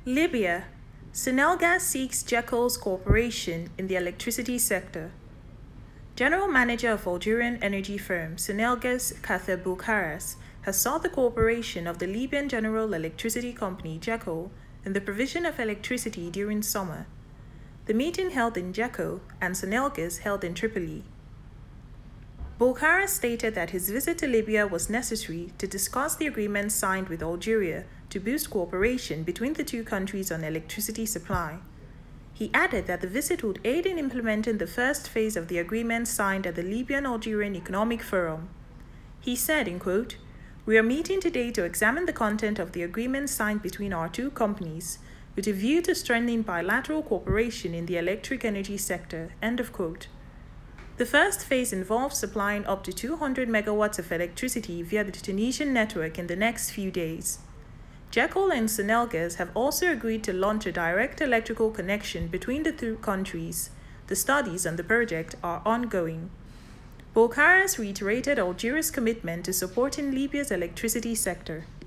Libya. Senelgas seeks Jekyll's cooperation in the electricity sector. General Manager of Algerian energy firm Senelgas Kather Boukaras has sought the cooperation of the Libyan General Electricity Company Jekyll in the provision of electricity during summer. The meeting held in Jekko and Senelgas held in Tripoli. Boukaras stated that his visit to Libya was necessary to discuss the agreement signed with Algeria to boost cooperation between the two countries on electricity supply. He added that the visit would aid in implementing the first phase of the agreement signed at the Libyan-Algerian Economic Forum. He said, in quote, "We are meeting today to examine the content of the agreement signed between our two companies, with a view to strengthening bilateral cooperation in the electric energy sector." End of quote. The first phase involves supplying up to 200 megawatts of electricity via the Tunisian network in the next few days. Jekyll and Senelgas have also agreed to launch a direct electrical connection between the two countries. The studies on the project are ongoing. Boukaras reiterated Algeria's commitment to supporting Libya's electricity sector.